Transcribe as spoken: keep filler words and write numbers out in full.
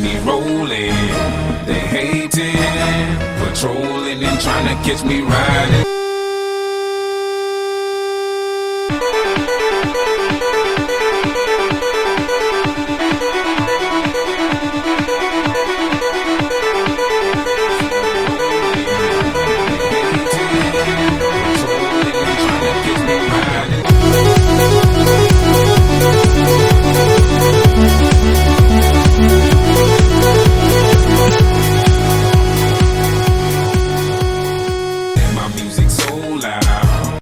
me rolling. They hating, patrolling and trying to catch me riding.